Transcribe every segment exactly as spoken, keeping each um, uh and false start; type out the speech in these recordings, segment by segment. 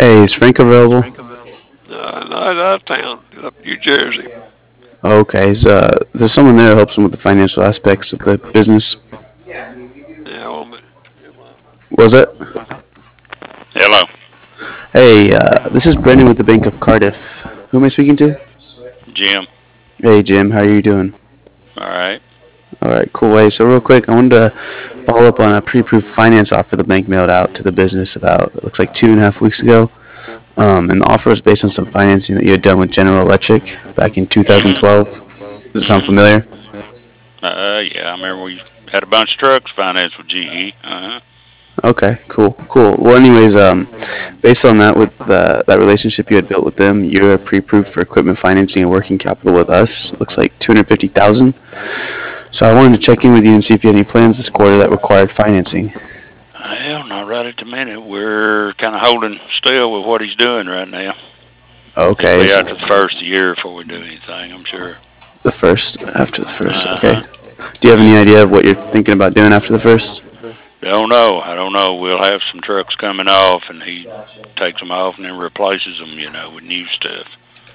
Hey, is Frank available? Uh, not out of town, up New Jersey. Okay, is, uh, there's someone there who helps him with the financial aspects of the business. Yeah, well, Was it? Hello, Hey, uh, this is Brendan with the Bank of Cardiff. Who am I speaking to? Jim. Hey, Jim, how are you doing? All right. All right, cool. Hey, so real quick, I wanted to follow up on a pre-approved finance offer the bank mailed out to the business about, it looks like two and a half weeks ago. Um, and the offer was based on some financing that you had done with General Electric back in Mhm. two thousand twelve. Does it sound Mhm. familiar? Uh, yeah, I remember we had a bunch of trucks financed with G E. Uh huh. Okay, cool, cool. Well, anyways, um, based on that, with uh, that relationship you had built with them, you're pre-approved for equipment financing and working capital with us. Looks like two hundred fifty thousand. So I wanted to check in with you and see if you had any plans this quarter that required financing. Well, not right at the minute. We're kind of holding still with what he's doing right now. It'll Okay, be so after the first year before we do anything, I'm sure. the first after the first. Uh Okay. huh. Do you have any Yeah. idea of what you're thinking about doing after the first? Don't know. I don't know. We'll have some trucks coming off, and he takes them off and then replaces them, you know, with new stuff.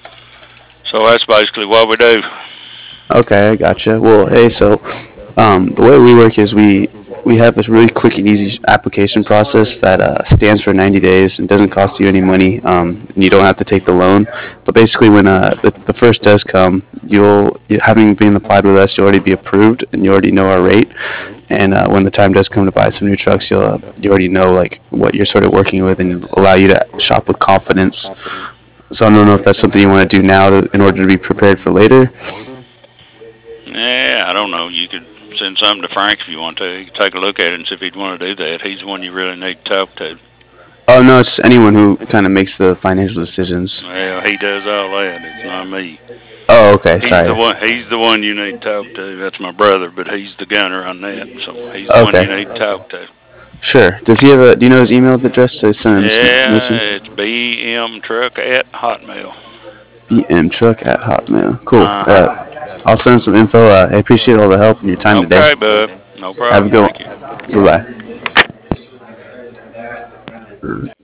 So that's basically what we do. Okay, I gotcha. Well, hey, so um, the way we work is we we have this really quick and easy application process that uh, stands for ninety days and doesn't cost you any money, um, and you don't have to take the loan. But basically, when uh, the, the first does come, you'll you, having been applied with us, you'll already be approved, and you already know our rate. And uh, when the time does come to buy some new trucks, you'll uh, you already know like what you're sort of working with, and allow you to shop with confidence. So I don't know if that's something you want to do now to, in order to be prepared for later. Yeah, I don't know. You could send something to Frank if you want to. You can take a look at it and see if he'd want to do that. He's the one you really need to talk to. Oh no, it's anyone who kind of makes the financial decisions. Well, he does all that. It's not me. Oh, okay, He's the sorry. one. He's the one you need to talk to. That's my brother, but he's the gunner on that. So he's the one you Okay, need to talk to. sure. Does he have a? Do you know his email address to send him some Yeah, information? it's B M Truck at Hotmail. B M Truck at Hotmail. Cool. Uh huh. Uh, I'll send him some info. Uh, I appreciate all the help and your time today. Okay, bub. No Have a problem. good Thank you. one. Bye bye.